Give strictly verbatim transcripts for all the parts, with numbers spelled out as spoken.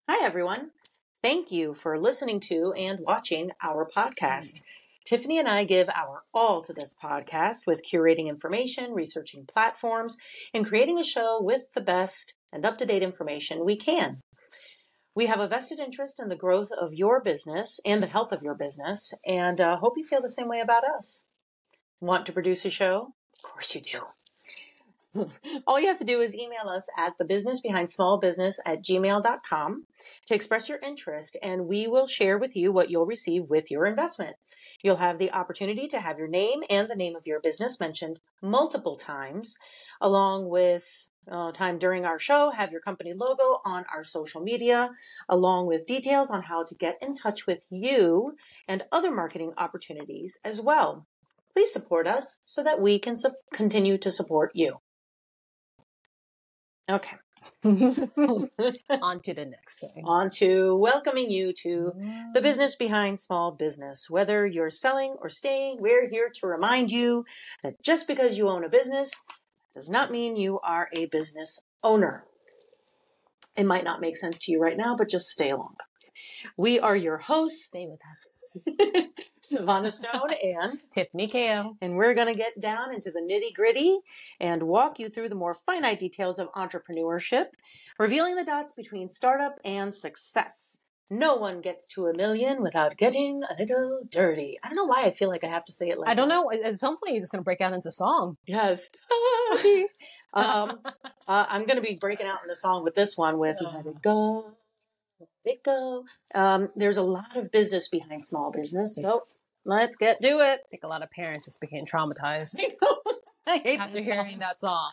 Hi, everyone. Thank you for listening to and watching our podcast. Tiffany and I give our all to this podcast with curating information, researching platforms, and creating a show with the best and up-to-date information we can. We have a vested interest in the growth of your business and the health of your business, and uh, hope you feel the same way about us. Want to produce a show? Of course you do. All you have to do is email us at the business behind small business at gmail dot com to express your interest, and we will share with you what you'll receive with your investment. You'll have the opportunity to have your name and the name of your business mentioned multiple times, along with uh, time during our show, have your company logo on our social media, along with details on how to get in touch with you and other marketing opportunities as well. Please support us so that we can su- continue to support you. Okay. On to the next thing. On to welcoming you to the business behind small business. Whether you're selling or staying, we're here to remind you that just because you own a business does not mean you are a business owner. It might not make sense to you right now, but just stay along. We are your hosts. Stay with us. Savannah Stone and Tiffany Kao. And we're going to get down into the nitty gritty and walk you through the more finite details of entrepreneurship, revealing the dots between startup and success. No one gets to a million without getting a little dirty. I don't know why I feel like I have to say it like I don't that. know. At some point, you're just going to break out into song. Yes. um, uh, I'm going to be breaking out into song with this one with Let It Go. Let it go. Um, there's a lot of business behind small business, so let's get to it. I think a lot of parents just became traumatized I hate after hearing that song.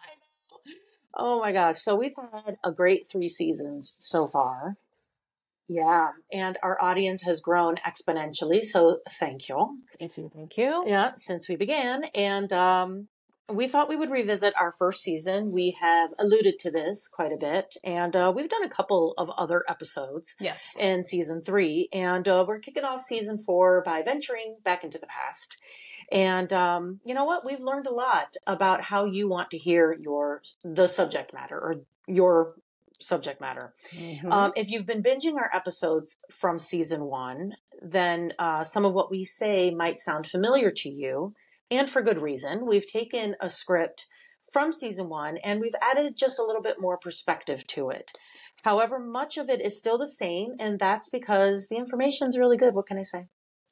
Oh my gosh. So we've had a great three seasons so far. Yeah. And our audience has grown exponentially. So thank you. Thank you. Thank you. Yeah. Since we began. And um, we thought we would revisit our first season. We have alluded to this quite a bit. And uh, we've done a couple of other episodes. Yes. In season three. And uh, we're kicking off season four by venturing back into the past. And um, you know what? We've learned a lot about how you want to hear your the subject matter or your subject matter. Mm-hmm. Um, if you've been binging our episodes from season one, then uh, some of what we say might sound familiar to you, and for good reason. We've taken a script from season one and we've added just a little bit more perspective to it. However, much of it is still the same, and that's because the information's really good. What can I say?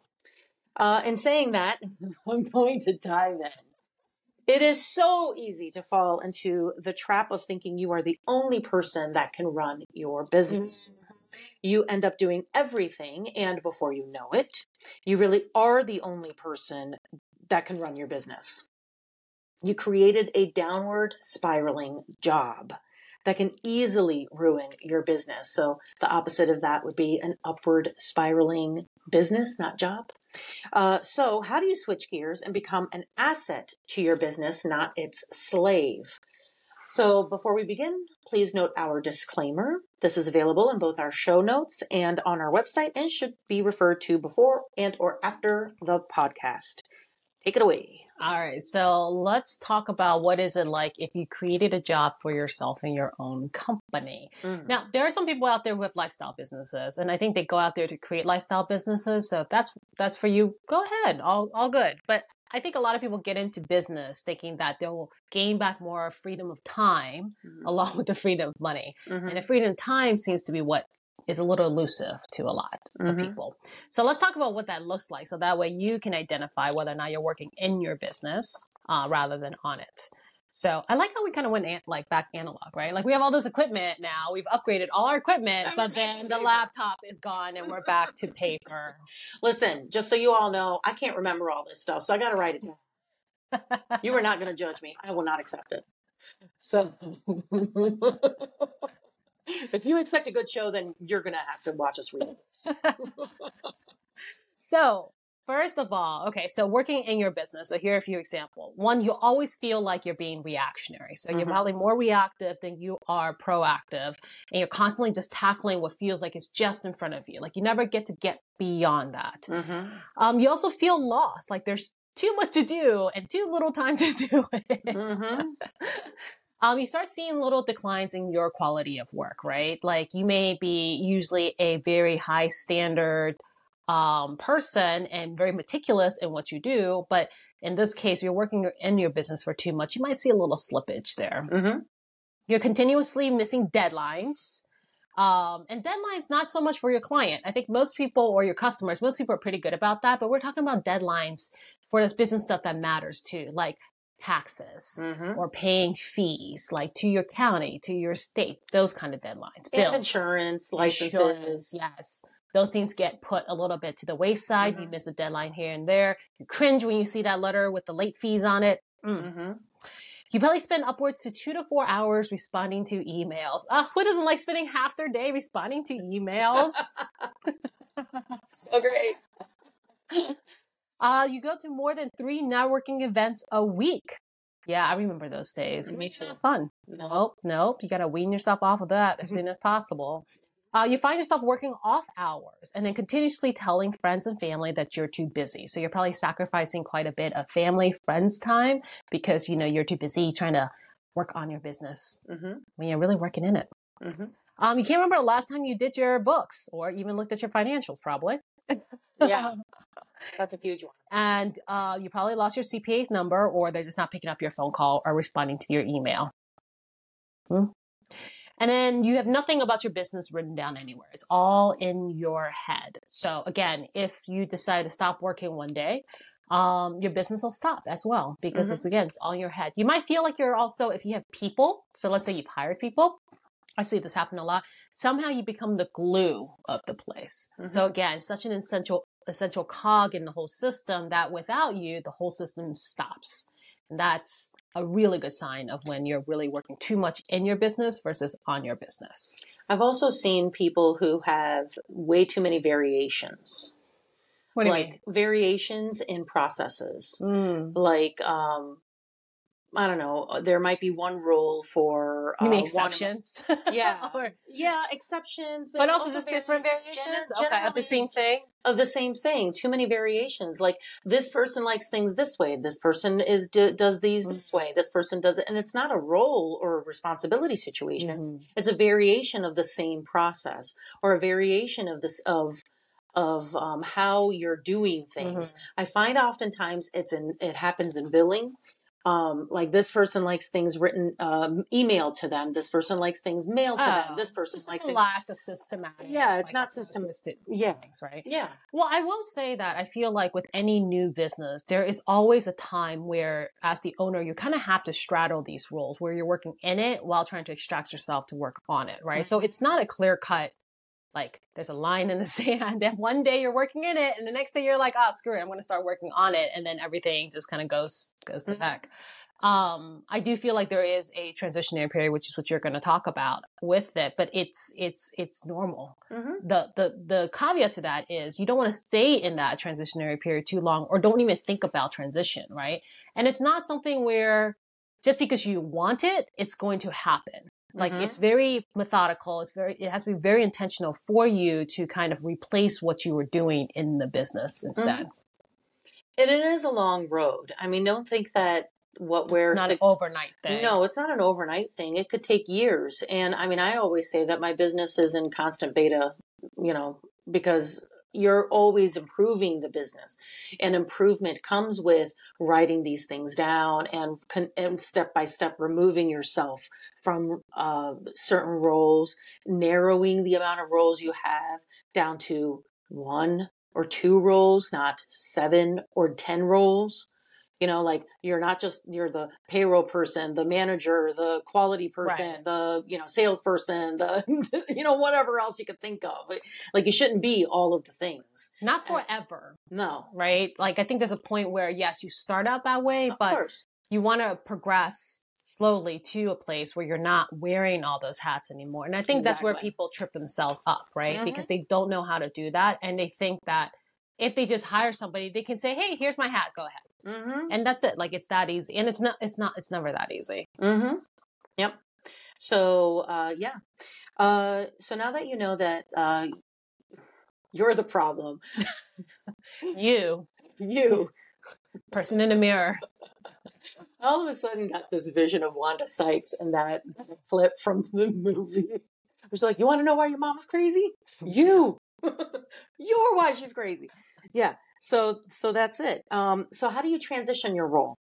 Uh, in saying that, I'm going to dive in. It is so easy to fall into the trap of thinking you are the only person that can run your business. Mm-hmm. You end up doing everything, and before you know it, you really are the only person that can run your business. You created a downward spiraling job that can easily ruin your business. So the opposite of that would be an upward spiraling business, not job. Uh, so how do you switch gears and become an asset to your business, not its slave? So before we begin, please note our disclaimer. This is available in both our show notes and on our website and should be referred to before and or after the podcast. Take it away. All right. So let's talk about what is it like if you created a job for yourself in your own company. Mm. Now, there are some people out there who have lifestyle businesses, and I think they go out there to create lifestyle businesses. So if that's that's for you, go ahead. All all good. But I think a lot of people get into business thinking that they'll gain back more freedom of time mm-hmm. along with the freedom of money. Mm-hmm. And the freedom of time seems to be what is a little elusive to a lot of mm-hmm. people. So let's talk about what that looks like. So that way you can identify whether or not you're working in your business uh, rather than on it. So I like how we kind of went an- like back analog, right? Like we have all this equipment now. We've upgraded all our equipment, but then the laptop is gone and we're back to paper. Listen, just so you all know, I can't remember all this stuff, so I got to write it down. You are not going to judge me. I will not accept it. So if you expect a good show, then you're going to have to watch us read it. So first of all, okay, so working in your business. So here are a few examples. One, you always feel like you're being reactionary. So mm-hmm. you're probably more reactive than you are proactive. And you're constantly just tackling what feels like it's just in front of you. Like you never get to get beyond that. Mm-hmm. Um, you also feel lost. Like there's too much to do and too little time to do it. Mm-hmm. um, you start seeing little declines in your quality of work, right? Like you may be usually a very high standard um, person and very meticulous in what you do, but in this case, if you're working in your business for too much, you might see a little slippage there. Mm-hmm. You're continuously missing deadlines. Um, and deadlines, not so much for your client. I think most people or your customers, most people are pretty good about that, but we're talking about deadlines for this business stuff that matters too, like taxes Mm-hmm. or paying fees, like to your county, to your state, those kind of deadlines. And Bills, insurance, licenses. insurance, yes. Those things get put a little bit to the wayside. Mm-hmm. You miss a deadline here and there. You cringe when you see that letter with the late fees on it. Mm. Mm-hmm. You probably spend upwards to two to four hours responding to emails. Uh, who doesn't like spending half their day responding to emails? So great. Uh, you go to more than three networking events a week. Yeah, I remember those days. Me too. Fun. Nope, nope. You got to wean yourself off of that as soon as possible. Uh, you find yourself working off hours and then continuously telling friends and family that you're too busy. So you're probably sacrificing quite a bit of family, friends time because, you know, you're too busy trying to work on your business Mm-hmm. when you're really working in it. Mm-hmm. Um, you can't remember the last time you did your books or even looked at your financials, probably. Yeah, that's a huge one. And uh, you probably lost your C P A's number or they're just not picking up your phone call or responding to your email. Hmm. And then you have nothing about your business written down anywhere. It's all in your head. So again, if you decide to stop working one day, um, your business will stop as well because Mhm. it's, again, it's all in your head. You might feel like you're also, if you have people, so let's say you've hired people, I see this happen a lot, somehow you become the glue of the place. Mhm. So again, such an essential, essential cog in the whole system that without you, the whole system stops. And that's a really good sign of when you're really working too much in your business versus on your business. I've also seen people who have way too many variations. What do you like mean? variations in processes. Mm. Like, um, I don't know, there might be one rule for You uh, mean one- exceptions? yeah, Or- yeah, exceptions, but also just different variations, variations? gen- Okay, of the generally same thing? of the same thing. Too many variations. Like this person likes things this way. This person is do, does these this Mhm. way. This person does it, and it's not a role or a responsibility situation. Mhm. It's a variation of the same process or a variation of this of of um, how you're doing things. Mhm. I find oftentimes it's in it happens in billing. Um, like this person likes things written, um, emailed to them. This person likes things mailed to them. This person it's likes just a things. lack of systematic. Yeah, it's like, not system- system- yeah. things, right? Yeah. Well, I will say that I feel like with any new business, there is always a time where, as the owner, you kind of have to straddle these roles where you're working in it while trying to extract yourself to work on it, right? So it's not a clear cut, like there's a line in the sand, and one day you're working in it, and the next day you're like, oh, screw it, I'm going to start working on it, and then everything just kind of goes goes to Mhm. heck. Um, I do feel like there is a transitionary period, which is what you're going to talk about with it, but it's it's it's normal. Mhm. The the the caveat to that is you don't want to stay in that transitionary period too long, or don't even think about transition, right? And it's not something where just because you want it, it's going to happen. Like Mhm. it's very methodical. It's very it has to be very intentional for you to kind of replace what you were doing in the business instead. And it is a long road. I mean, don't think that what we're Not an overnight thing. No, it's not an overnight thing. It could take years. And I mean, I always say that my business is in constant beta, you know, because you're always improving the business, and improvement comes with writing these things down and, con- and step by step removing yourself from uh, certain roles, narrowing the amount of roles you have down to one or two roles, not seven or ten roles. You know, like you're not just, you're the payroll person, the manager, the quality person, Right. the, you know, salesperson, the, you know, whatever else you could think of. Like you shouldn't be all of the things. Not forever, No, right? Like I think there's a point where yes, you start out that way, of but course. you want to progress slowly to a place where you're not wearing all those hats anymore. And I think that's where Exactly. people trip themselves up, right? Mhm. Because they don't know how to do that. And they think that if they just hire somebody, they can say, hey, here's my hat, go ahead. Mm-hmm. And that's it. Like it's that easy. And it's not, it's not, it's never that easy. Mm-hmm. Yep. So, uh, yeah. Uh, so now that you know that, uh, you're the problem, You, you, Person in the mirror. All of a sudden got this vision of Wanda Sykes and that clip from the movie. It was like, you want to know why your mom's crazy? You. You're why she's crazy. Yeah. So so that's it. Um, so how do you transition your role?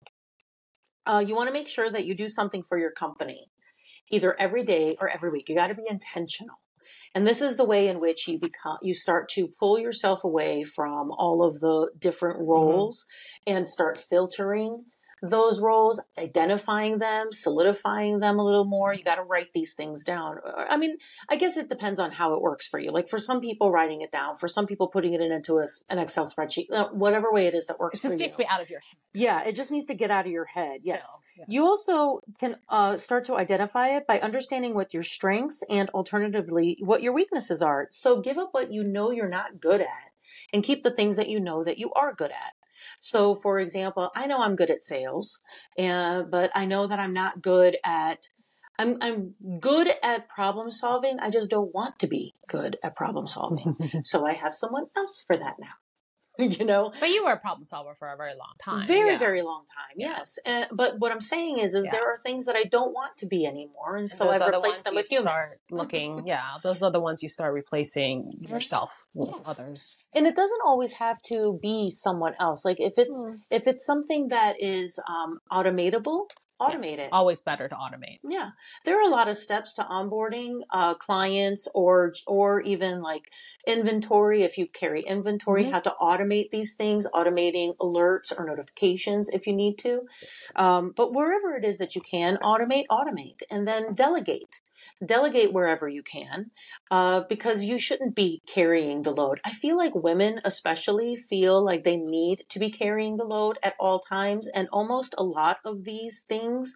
Uh, you want to make sure that you do something for your company, either every day or every week. You got to be intentional. And this is the way in which you become, you start to pull yourself away from all of the different roles mm-hmm. and start filtering those roles, identifying them, solidifying them a little more. You got to write these things down. I mean, I guess it depends on how it works for you. Like for some people, writing it down. For some people, putting it into a, an Excel spreadsheet. Whatever way it is that works for you. It just needs to be out of your head. Yeah, it just needs to get out of your head. Yes. So, yes. You also can uh, start to identify it by understanding what your strengths and alternatively what your weaknesses are. So give up what you know you're not good at and keep the things that you know that you are good at. So, for example, I know I'm good at sales, and, but I know that I'm not good at, I'm, I'm good at problem solving. I just don't want to be good at problem solving. So I have someone else for that now. You know, but you were a problem solver for a very long time. Very, yeah. very long time. Yes. Yeah. Uh, but what I'm saying is, is yeah. there are things that I don't want to be anymore. And, and so I've replaced them with humans. Start looking, yeah, those are the ones you start replacing yourself with yes. others. And it doesn't always have to be someone else. Like if it's, mm. if it's something that is um, automatable, automate yeah. it. Always better to automate. Yeah. There are a lot of steps to onboarding uh, clients or, or even like inventory. If you carry inventory, mm-hmm. how to automate these things, automating alerts or notifications if you need to. Um, but wherever it is that you can automate, automate, and then delegate. Delegate wherever you can, uh, because you shouldn't be carrying the load. I feel like women especially feel like they need to be carrying the load at all times. And almost a lot of these things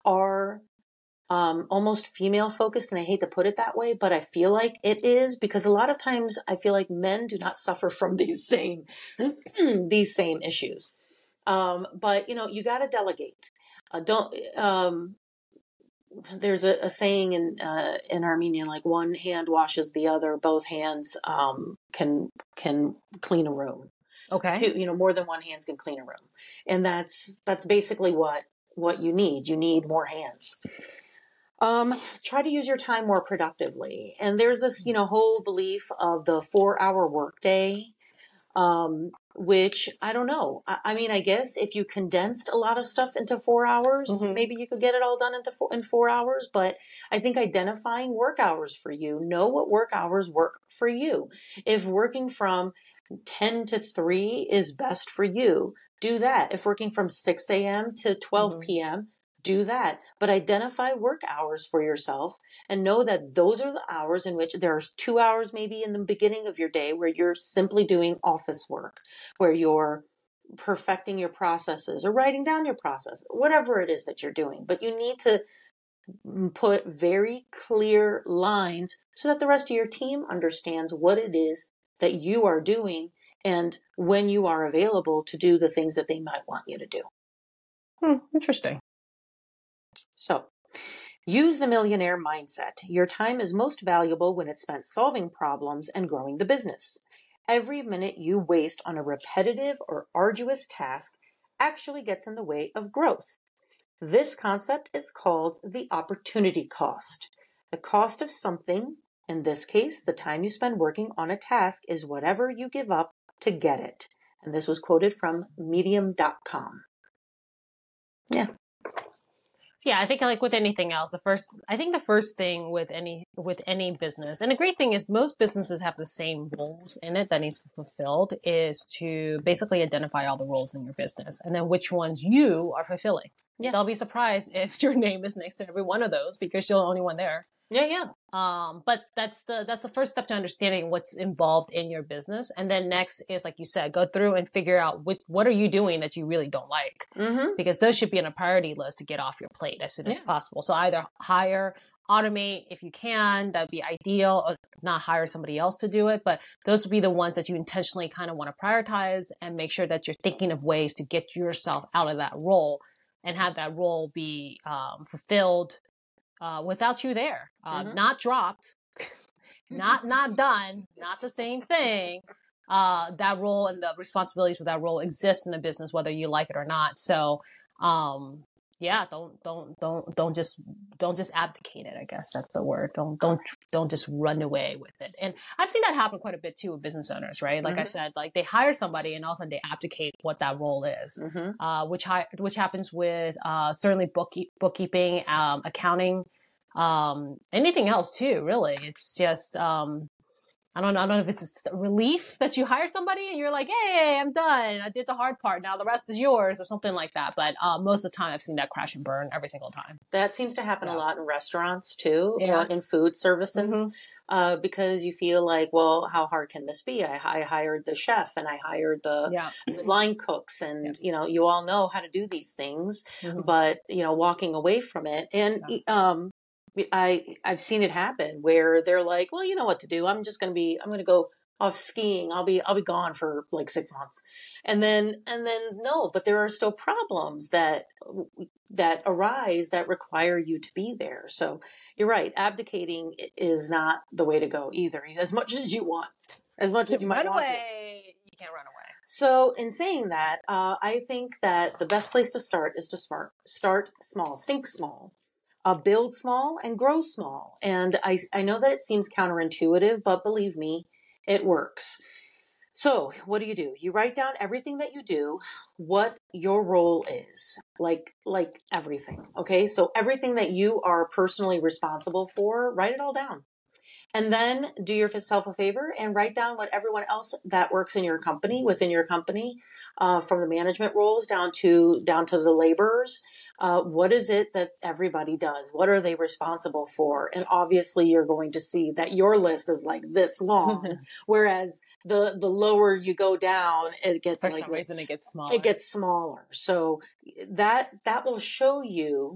are um, almost female focused. And I hate to put it that way, but I feel like it is because a lot of times I feel like men do not suffer from these same, these same issues. Um, but you know, you got to delegate. Uh, don't, um, There's a, a saying in uh, in Armenian, like one hand washes the other, both hands um, can can clean a room. Okay, Two, you know, more than one hand can clean a room, and that's that's basically what what you need. You need more hands. Um, try to use your time more productively. And there's this, you know, whole belief of the four hour workday. Um, which I don't know. I, I mean, I guess if you condensed a lot of stuff into four hours, mm-hmm. maybe you could get it all done into four, in four hours. But I think identifying work hours for you, know what work hours work for you. If working from ten to three is best for you, do that. If working from six a.m. to twelve p.m., do that. But identify work hours for yourself and know that those are the hours in which there's two hours maybe in the beginning of your day where you're simply doing office work, where you're perfecting your processes or writing down your process, whatever it is that you're doing. But you need to put very clear lines so that the rest of your team understands what it is that you are doing and when you are available to do the things that they might want you to do. Hmm, interesting. So, use the millionaire mindset. Your time is most valuable when it's spent solving problems and growing the business. Every minute you waste on a repetitive or arduous task actually gets in the way of growth. This concept is called the opportunity cost. The cost of something, in this case, the time you spend working on a task, is whatever you give up to get it. And this was quoted from medium dot com. Yeah. Yeah, I think like with anything else, the first, I think the first thing with any, with any business, and the great thing is most businesses have the same roles in it that needs to be fulfilled, is to basically identify all the roles in your business and then which ones you are fulfilling. Yeah. They'll be surprised if your name is next to every one of those because you're the only one there. Yeah, yeah. Um, but that's the, that's the first step to understanding what's involved in your business. And then next is, like you said, go through and figure out what, what are you doing that you really don't like? Mm-hmm. Because those should be on a priority list to get off your plate as soon yeah. as possible. So either hire, automate if you can, that'd be ideal, or not hire somebody else to do it. But those would be the ones that you intentionally kind of want to prioritize and make sure that you're thinking of ways to get yourself out of that role and have that role be um, fulfilled Uh, without you there, uh, mm-hmm. not dropped, not not done, not the same thing, uh, that role and the responsibilities for that role exist in the business, whether you like it or not. So, um, yeah, don't, don't, don't, don't just, don't just abdicate it. I guess that's the word. Don't, don't, don't just run away with it. And I've seen that happen quite a bit too with business owners, right? Like mm-hmm. I said, like they hire somebody and all of a sudden they abdicate what that role is, mm-hmm. uh, which, hi- which happens with, uh, certainly bookkeep- bookkeeping, um, accounting, um, anything else too, really. It's just, um, I don't know. I don't know if it's just a relief that you hire somebody and you're like, hey, I'm done. I did the hard part. Now the rest is yours or something like that. But uh, most of the time I've seen that crash and burn every single time. That seems to happen yeah. a lot in restaurants too, yeah. or in food services, mm-hmm. uh, because you feel like, well, how hard can this be? I, I hired the chef and I hired the, yeah. the line cooks and, yeah. you know, you all know how to do these things, mm-hmm. but, you know, walking away from it. And, yeah. um, I, I've seen it happen where they're like, well, you know what to do. I'm just going to be, I'm going to go off skiing. I'll be, I'll be gone for like six months. And then, and then no, but there are still problems that, that arise that require you to be there. So you're right. Abdicating is not the way to go either. As much as you want, as much as you might run want away. To. You can't run away. So in saying that, uh, I think that the best place to start is to start, start small, think small. Uh, build small and grow small. And I, I know that it seems counterintuitive, but believe me, it works. So what do you do? You write down everything that you do, what your role is, like, like everything. Okay. So everything that you are personally responsible for, write it all down. And then do yourself a favor and write down what everyone else that works in your company, within your company, uh, from the management roles down to, down to the laborers. Uh, what is it that everybody does? What are they responsible for? And obviously you're going to see that your list is like this long, whereas the, the lower you go down, it gets for like, some reason it gets smaller. It gets smaller. So that, that will show you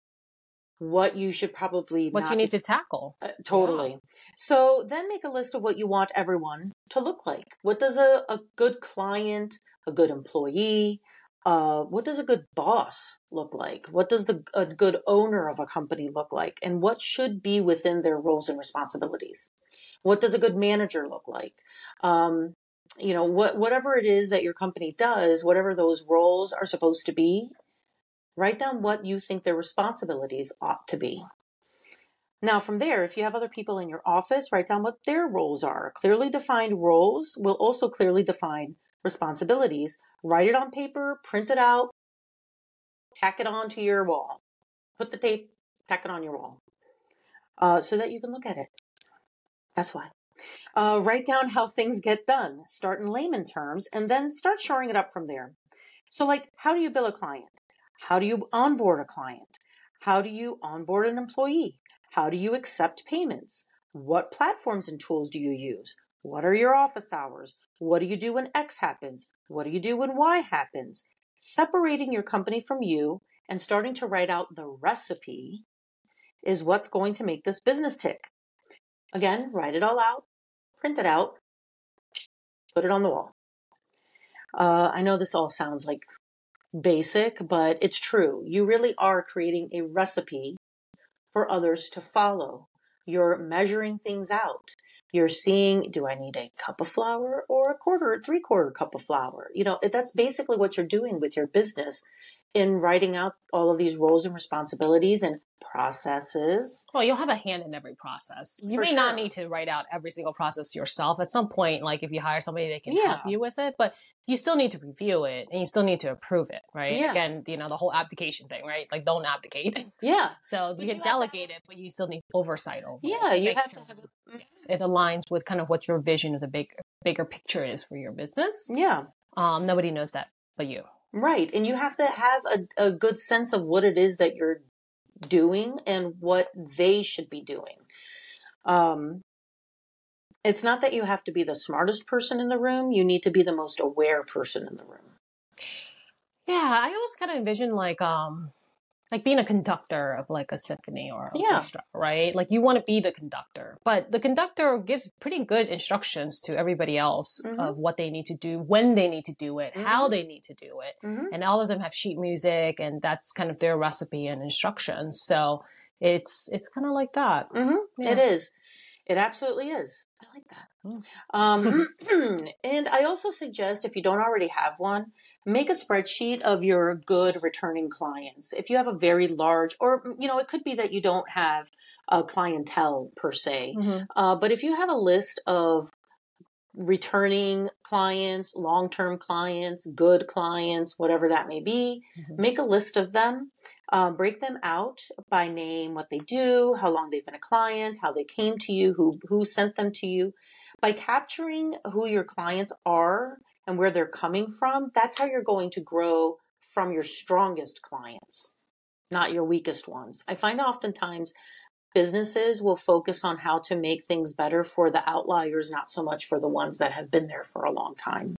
what you should probably what not you need be, to tackle. Uh, totally. Yeah. So then make a list of what you want everyone to look like. What does a, a good client, a good employee, uh, what does a good boss look like? What does the a good owner of a company look like? And what should be within their roles and responsibilities? What does a good manager look like? Um, you know, what whatever it is that your company does, whatever those roles are supposed to be, write down what you think their responsibilities ought to be. Now, from there, if you have other people in your office, write down what their roles are. Clearly defined roles will also clearly define responsibilities. Write it on paper, print it out, tack it onto your wall. Put the tape, tack it on your wall, uh, so that you can look at it. That's why. Uh, write down how things get done. Start in layman terms, and then start shoring it up from there. So, like, how do you bill a client? How do you onboard a client? How do you onboard an employee? How do you accept payments? What platforms and tools do you use? What are your office hours? What do you do when X happens? What do you do when Y happens? Separating your company from you and starting to write out the recipe is what's going to make this business tick. Again, write it all out, print it out, put it on the wall. Uh, I know this all sounds like basic, but it's true. You really are creating a recipe for others to follow. You're measuring things out. You're seeing, do I need a cup of flour or a quarter or three quarter cup of flour? You know, that's basically what you're doing with your business in writing out all of these roles and responsibilities and processes. Well, you'll have a hand in every process. You For may sure. not need to write out every single process yourself. At some point, like if you hire somebody, they can Yeah. help you with it, but you still need to review it and you still need to approve it, right? Yeah. Again, you know, the whole abdication thing, right? Like don't abdicate. Yeah. So you But can you delegate it, but you still need oversight over it. Yeah, to you make have sure to have a, yes, it aligns with kind of what your vision of the big, bigger picture is for your business. yeah. Um, nobody knows that but you. Right. And you have to have a, a good sense of what it is that you're doing and what they should be doing. Um, it's not that you have to be the smartest person in the room. You need to be the most aware person in the room. Yeah, I always kind of envision like um like being a conductor of like a symphony or Yeah. orchestra, right? Like you want to be the conductor, but the conductor gives pretty good instructions to everybody else Mhm. of what they need to do, when they need to do it, Mhm. how they need to do it. Mhm. And all of them have sheet music and that's kind of their recipe and instructions. So it's it's kind of like that. Mm-hmm. Yeah. It is. It absolutely is. I like that. Mm. Um, and I also suggest, if you don't already have one, make a spreadsheet of your good returning clients. If you have a very large, or, you know, it could be that you don't have a clientele per se, Mm-hmm. uh, but if you have a list of returning clients, long-term clients, good clients, whatever that may be, Mm-hmm. make a list of them, uh, break them out by name, what they do, how long they've been a client, how they came to you, who, who sent them to you. By capturing who your clients are and where they're coming from, that's how you're going to grow from your strongest clients, not your weakest ones. I find oftentimes businesses will focus on how to make things better for the outliers, not so much for the ones that have been there for a long time.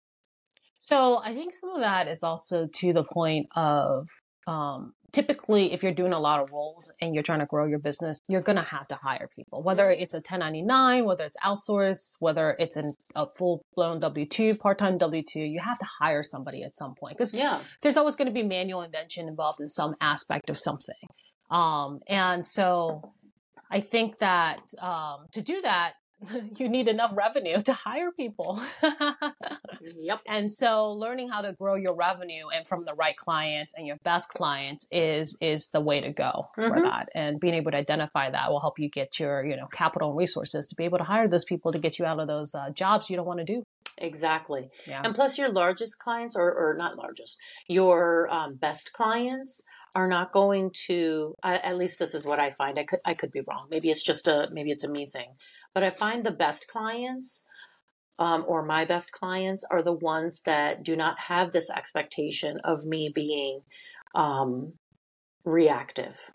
So I think some of that is also to the point of um, typically if you're doing a lot of roles and you're trying to grow your business, you're going to have to hire people, whether it's a ten ninety-nine, whether it's outsourced, whether it's an, a full blown W two, part-time W two, you have to hire somebody at some point because Yeah. there's always going to be manual invention involved in some aspect of something. Um, and so I think that um, to do that, you need enough revenue to hire people. Yep. And so learning how to grow your revenue and from the right clients and your best clients is is the way to go Mm-hmm. for that. And being able to identify that will help you get your, you know, capital and resources to be able to hire those people to get you out of those uh, jobs you don't want to do. Exactly. Yeah. And plus your largest clients, or, or not largest, your um, best clients are not going to, uh, at least this is what I find. I could, I could be wrong. Maybe it's just a, maybe it's a me thing, but I find the best clients um, or my best clients are the ones that do not have this expectation of me being um, reactive.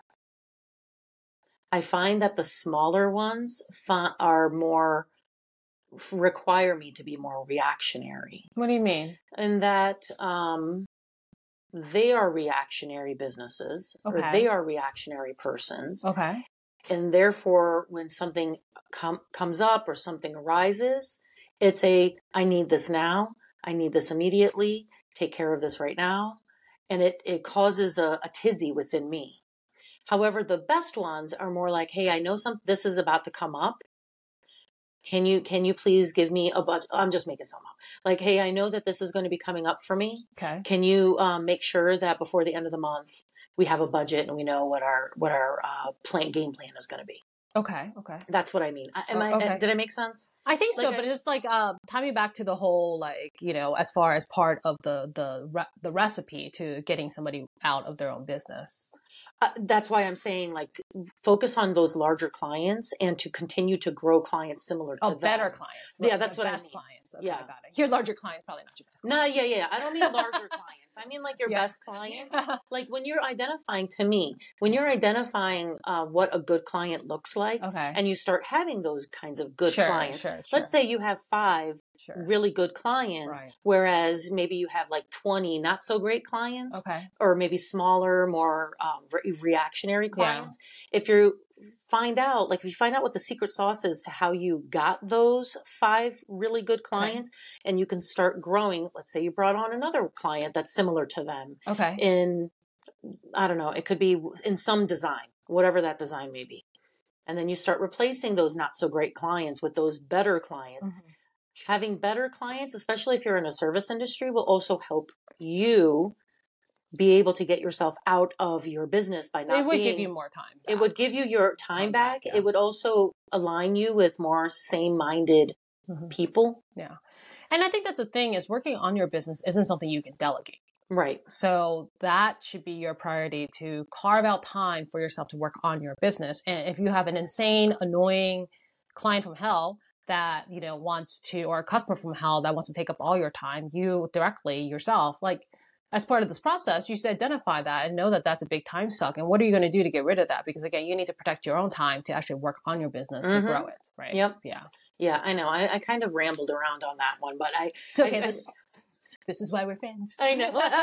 I find that the smaller ones fa- are more, require me to be more reactionary. What do you mean? In that um, they are reactionary businesses, Okay. or they are reactionary persons. Okay. And therefore, when something com- comes up or something arises, it's a, I need this now. I need this immediately. Take care of this right now. And it, it causes a, a tizzy within me. However, the best ones are more like, hey, I know some, this is about to come up. Can you, can you please give me a budget? I'm just making some up. Like, hey, I know that this is going to be coming up for me. Okay. Can you um, make sure that before the end of the month, we have a budget and we know what our, what our uh, plan, game plan is going to be? Okay. Okay. That's what I mean. Am I, Okay. did I make sense? I think so, Like but I- it's like uh, tie me back to the whole, like, you know, as far as part of the the re- the recipe to getting somebody out of their own business. Uh, that's why I'm saying, like, focus on those larger clients and to continue to grow clients similar to Oh, them. better clients. Yeah, right, that's the what I best mean. clients. Okay, Yeah. got it. Your larger clients, probably not your best No, clients. yeah, yeah. I don't mean larger clients. I mean like your Yeah. best clients. Like when you're identifying, to me, when you're identifying uh, what a good client looks like, Okay. and you start having those kinds of good Sure, clients. sure, Let's sure. say you have five Sure. really good clients, Right. whereas maybe you have like twenty not so great clients, Okay. or maybe smaller, more um, re- reactionary Yeah. clients. If you find out, like if you find out what the secret sauce is to how you got those five really good clients, and you can start growing. Let's say you brought on another client that's similar to them Okay. in, I don't know, it could be in some design, whatever that design may be. And then you start replacing those not so great clients with those better clients. Mhm. Having better clients, especially if you're in a service industry, will also help you be able to get yourself out of your business by not It would being, give you more time. it would give you your time Time back. back, yeah. It would also align you with more same-minded Mhm. people. Yeah. And I think that's the thing is working on your business isn't something you can delegate. Right. So that should be your priority, to carve out time for yourself to work on your business. And if you have an insane, annoying client from hell that, you know, wants to, or a customer from hell that wants to take up all your time, you directly yourself, like as part of this process, you should identify that and know that that's a big time suck. And what are you going to do to get rid of that? Because again, you need to protect your own time to actually work on your business Mhm. to grow it. Right. Yep. Yeah. Yeah, I know. I, I kind of rambled around on that one, but I, It's okay. I- I- this, this is why we're friends. I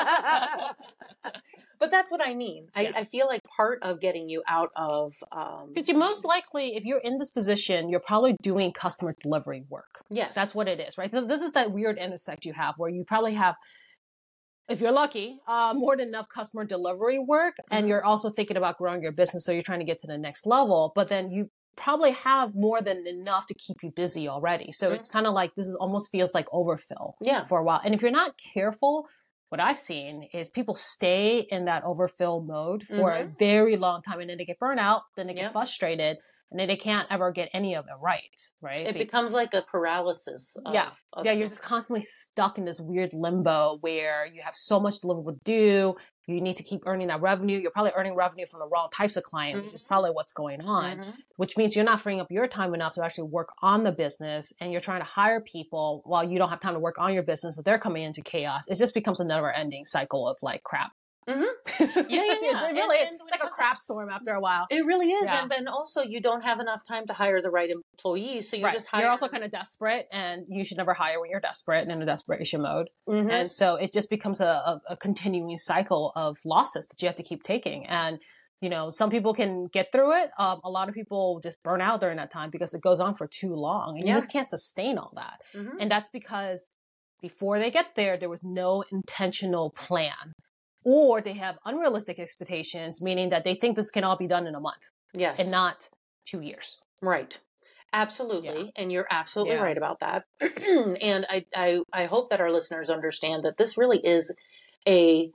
know. But that's what I mean. I, Yeah. I feel like part of getting you out of, um, Because you most likely, if you're in this position, you're probably doing customer delivery work. yes, That's what it is, right? This this is that weird intersect you have where you probably have, if you're lucky, uh, more than enough customer delivery work. And Mhm. you're also thinking about growing your business. So you're trying to get to the next level. But then you probably have more than enough to keep you busy already. So mm-hmm. it's kind of like, this is almost feels like overfill yeah. for a while. And if you're not careful, what I've seen is people stay in that overfill mode for mm-hmm. a very long time, and then they get burnt out, then they get yep. frustrated, and then they can't ever get any of it right, right? It Be- becomes like a paralysis. Of, yeah. of yeah, you're just constantly stuck in this weird limbo where you have so much deliverable to do. You need to keep earning that revenue. You're probably earning revenue from the wrong types of clients, mm-hmm. which is probably what's going on, mm-hmm. which means you're not freeing up your time enough to actually work on the business, and you're trying to hire people while you don't have time to work on your business, so they're coming into chaos. It just becomes a never ending cycle of like crap. Mm-hmm. Yeah, yeah, yeah. It really, and, and it's like a crap storm after a while. It really is. Yeah. And then also you don't have enough time to hire the right employees. So you right. just hire. You're also kind of desperate, and you should never hire when you're desperate and in a desperation mode. Mm-hmm. And so it just becomes a, a, a continuing cycle of losses that you have to keep taking. And, you know, some people can get through it. Um, a lot of people just burn out during that time because it goes on for too long, and yeah. you just can't sustain all that. Mm-hmm. And that's because before they get there, there was no intentional plan. Or they have unrealistic expectations, meaning that they think this can all be done in a month. Yes. And not two years. Right. Absolutely. Yeah. And you're absolutely yeah. right about that. And I, I, I hope that our listeners understand that this really is a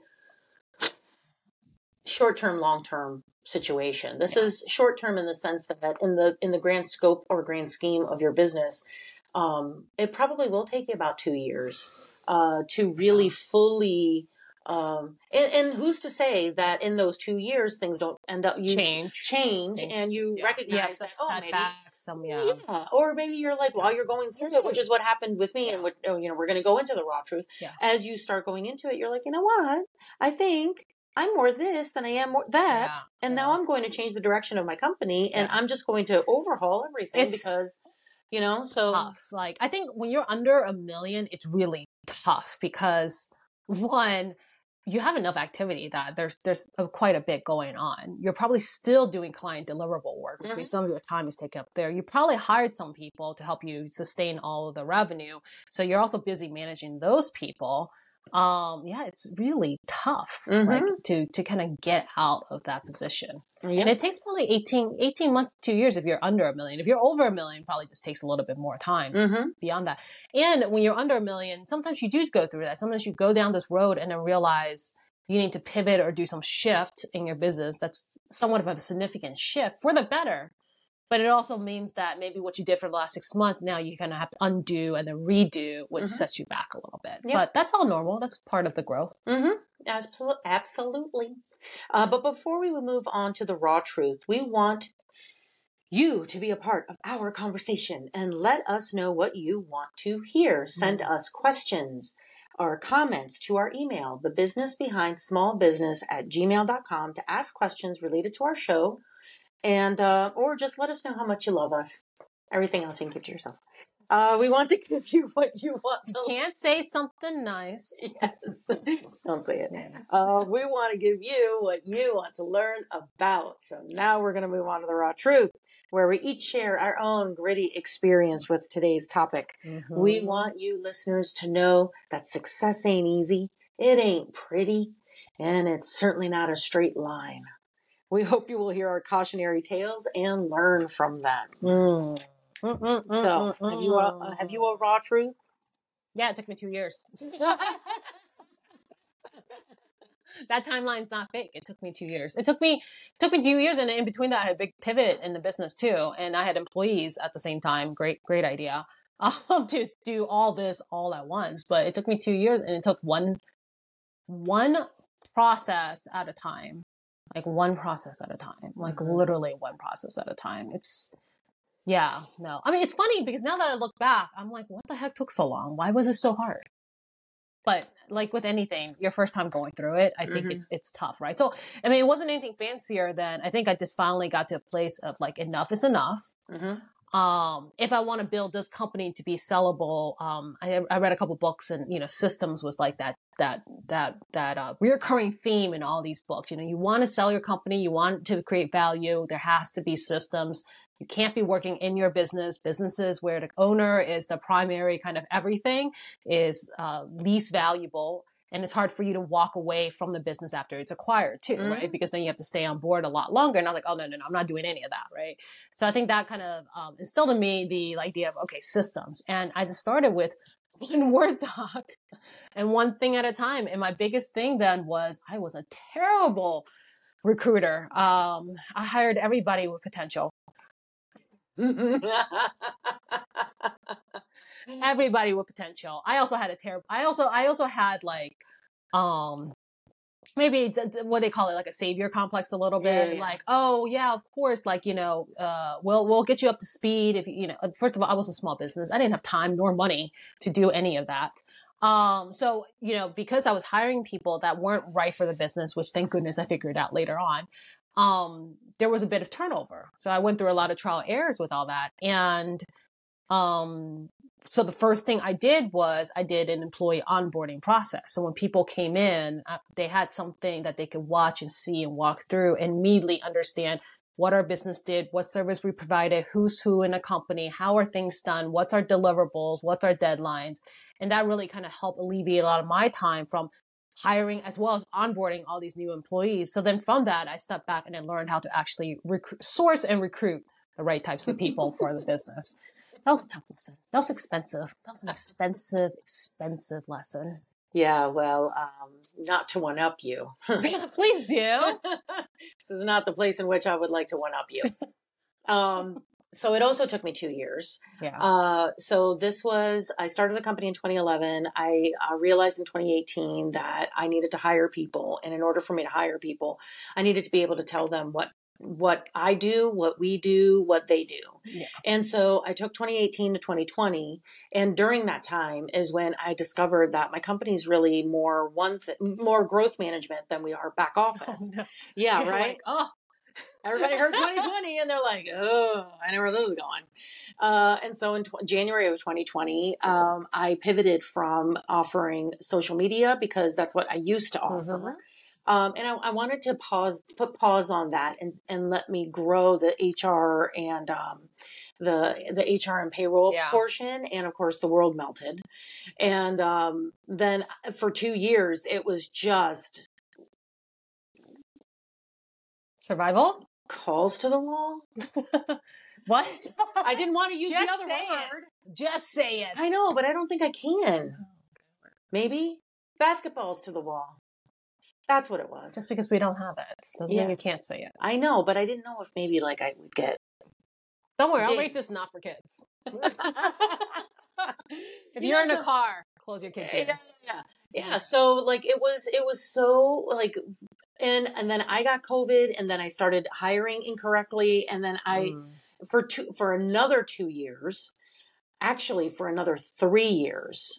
short-term, long-term situation. This yeah. is short-term in the sense that in the, in the grand scope or grand scheme of your business, um, it probably will take you about two years uh, to really fully... Um, and, and who's to say that in those two years, things don't end up you change, change things, and you yeah. recognize yeah, that, oh, maybe, some, yeah. yeah. Or maybe you're like, while you're going through it, which is what happened with me. Yeah. And what, oh, you know, we're going to go into the raw truth. Yeah. As you start going into it, you're like, you know what? I think I'm more this than I am more that. Yeah. And yeah. now I'm going to change the direction of my company, and yeah. I'm just going to overhaul everything it's because, you know, so tough. Like, I think when you're under a million, it's really tough because one, you have enough activity that there's there's a, quite a bit going on. You're probably still doing client deliverable work, which mm-hmm. means some of your time is taken up there. You probably hired some people to help you sustain all of the revenue. So you're also busy managing those people. Um, yeah, it's really tough, mm-hmm. like to, to kind of get out of that position. Yep. And it takes probably eighteen, eighteen months, two years if you're under a million. If you're over a million, probably just takes a little bit more time mm-hmm. beyond that. And when you're under a million, sometimes you do go through that. Sometimes you go down this road and then realize you need to pivot or do some shift in your business. That's somewhat of a significant shift for the better. But it also means that maybe what you did for the last six months, now you're going to have to undo and then redo, which mm-hmm. sets you back a little bit. Yep. But that's all normal. That's part of the growth. Mm-hmm. Absolutely. Uh, but before we move on to the raw truth, we want you to be a part of our conversation and let us know what you want to hear. Send mm-hmm. us questions or comments to our email, the business behind small business at gmail dot com, to ask questions related to our show. And, uh, or just let us know how much you love us. Everything else you can keep to yourself. Uh, we want to give you what you want to. You can't say something nice. Yes. Just don't say it. Uh, we want to give you what you want to learn about. So now we're going to move on to the raw truth, where we each share our own gritty experience with today's topic. Mm-hmm. We want you listeners to know that success ain't easy. It ain't pretty. And it's certainly not a straight line. We hope you will hear our cautionary tales and learn from them. Mm. Mm, mm, mm, so, mm, have you a, uh, have you a raw truth? Yeah, it took me two years. That timeline's not fake. It took me two years. It took me took me two years, and in between that, I had a big pivot in the business too, and I had employees at the same time. Great, great idea um, to do all this all at once. But it took me two years, and it took one one process at a time. Like one process at a time, like mm-hmm. literally one process at a time. It's, yeah, no. I mean, it's funny because now that I look back, I'm like, what the heck took so long? Why was it so hard? But like with anything, your first time going through it, I think mm-hmm. it's it's tough, right? So, I mean, it wasn't anything fancier than, I think I just finally got to a place of like, enough is enough. Mm-hmm. Um, if I want to build this company to be sellable, um, I, I read a couple books, and, you know, systems was like that, that, that, that, uh, reoccurring theme in all these books. You know, you want to sell your company, you want to create value. There has to be systems. You can't be working in your business. Businesses where the owner is the primary kind of everything is, uh, least valuable. And it's hard for you to walk away from the business after it's acquired too, Mhm. right? Because then you have to stay on board a lot longer. And I'm like, oh, no, no, no, I'm not doing any of that, right? So I think that kind of um, instilled in me the idea of, okay, systems. And I just started with one Word doc and one thing at a time. And my biggest thing then was I was a terrible recruiter. Um, I hired everybody with potential. Everybody with potential. I also had a terrible, I also, I also had like, um, maybe d- d- what they call it, like a savior complex a little bit. Yeah, yeah. Like, oh yeah, of course. Like, you know, uh, we'll, we'll get you up to speed. If you, you know, first of all, I was a small business. I didn't have time nor money to do any of that. Um, so, you know, because I was hiring people that weren't right for the business, which thank goodness I figured out later on, um, there was a bit of turnover. So I went through a lot of trial errors with all that. And, um, so the first thing I did was I did an employee onboarding process. So when people came in, uh, they had something that they could watch and see and walk through and immediately understand what our business did, what service we provided, who's who in a company, how are things done, what's our deliverables, what's our deadlines. And that really kind of helped alleviate a lot of my time from hiring as well as onboarding all these new employees. So then from that, I stepped back and then learned how to actually recruit, source and recruit the right types of people for the business. That was a tough lesson. That was expensive. That was an expensive, expensive lesson. Yeah, well, um, not to one up you. Please do. This is not the place in which I would like to one up you. Um, so it also took me two years. Yeah. Uh, so this was, I started the company in twenty eleven. I uh, realized in twenty eighteen that I needed to hire people. And in order for me to hire people, I needed to be able to tell them what what I do, what we do, what they do. Yeah. And so I took twenty eighteen to twenty twenty. And during that time is when I discovered that my company is really more one th- more growth management than we are back office. Oh, no. Yeah, You're right. like, oh, Everybody heard twenty twenty and they're like, oh, I know where this is going. Uh, and so in tw- January of twenty twenty, um, I pivoted from offering social media because that's what I used to offer. Mhm. Um, and I, I wanted to pause, put pause on that and, and let me grow the H R and, um, the, the H R and payroll Yeah. portion. And of course the world melted. And, um, then for two years, it was just survival. calls to the wall. What? I didn't want to use Just the other say word. it. Just say it. I know, but I don't think I can. Maybe basketballs to the wall. That's what it was. Just because we don't have it doesn't Yeah. mean you can't say it. I know, but I didn't know if maybe like I would get. Don't worry, I'll Ding. rate this not for kids. If You you're in know, a the- car, close your kids' Yeah, ears. yeah, yeah. So like it was, it was so like, and and then I got COVID, and then I started hiring incorrectly, and then I Mm. for two for another two years, actually for another three years.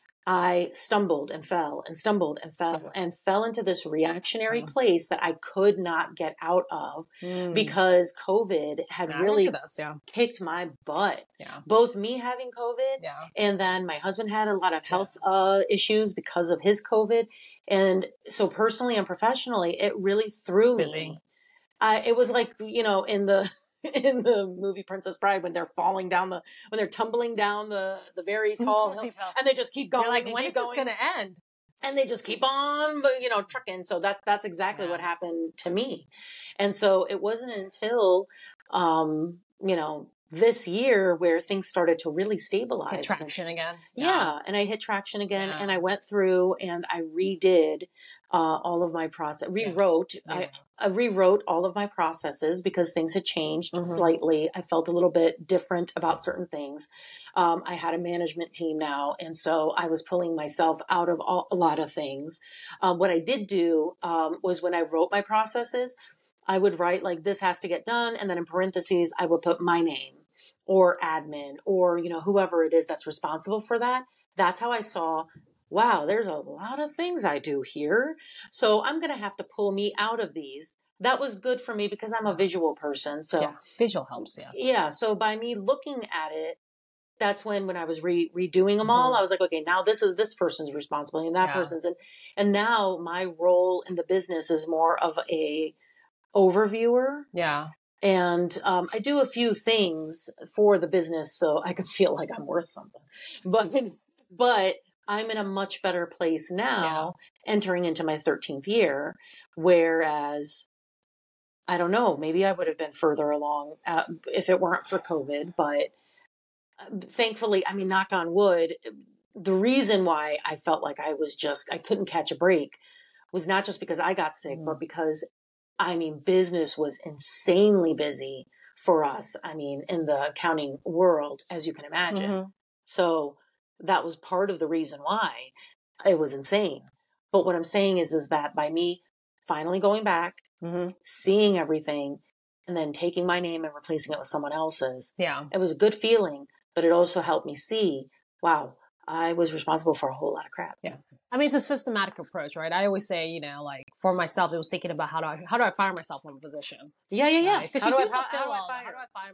I stumbled and fell and stumbled and fell Yeah. and fell into this reactionary Yeah. place that I could not get out of Mm. because COVID had Yeah, I really remember this, yeah. kicked my butt. Yeah. Both me having COVID Yeah. and then my husband had a lot of health uh, issues because of his COVID. And so personally and professionally, it really threw Busy. me. I, it was like, you know, in the in the movie Princess Bride when they're falling down the when they're tumbling down the the very tall hill, and they just keep going You're like, and when keep is this going going to end? and they just keep on but you know trucking. So that that's exactly Yeah. what happened to me. And so it wasn't until um you know this year where things started to really stabilize. Hit traction again. Yeah. And I hit traction again, Yeah. and I went through and I redid uh, all of my process, rewrote, Yeah. I, I rewrote all of my processes because things had changed Mhm. slightly. I felt a little bit different about certain things. Um, I had a management team now, and so I was pulling myself out of all, a lot of things. Um, what I did do um, was when I wrote my processes, I would write like this has to get done, and then in parentheses I would put my name or admin or you know whoever it is that's responsible for that. That's how I saw, wow, there's a lot of things I do here, so I'm going to have to pull me out of these. That was good for me because I'm a visual person. So Yeah. Visual helps, yes. yeah, so by me looking at it, that's when when I was re- redoing them all, Mhm. I was like, okay, now this is this person's responsibility and that Yeah. person's, and and now my role in the business is more of a overviewer. Yeah. And um, I do a few things for the business so I can feel like I'm worth something. But but I'm in a much better place now, yeah. entering into my thirteenth year, whereas I don't know, maybe I would have been further along uh, if it weren't for COVID, but thankfully, I mean, knock on wood, the reason why I felt like I was just, I couldn't catch a break was not just because I got sick, mm. but because, I mean, business was insanely busy for us. I mean, in the accounting world, as you can imagine. Mm-hmm. So that was part of the reason why it was insane. But what I'm saying is, is that by me finally going back, mm-hmm. seeing everything, and then taking my name and replacing it with someone else's, yeah, it was a good feeling, but it also helped me see, wow, I was responsible for a whole lot of crap. Yeah. I mean, it's a systematic approach, right? I always say, you know, like for myself, it was thinking about how do I, how do I fire myself from a position? Yeah, yeah, yeah. Because how, you do I, feel how, fulfilled. how do I fire? How do I fire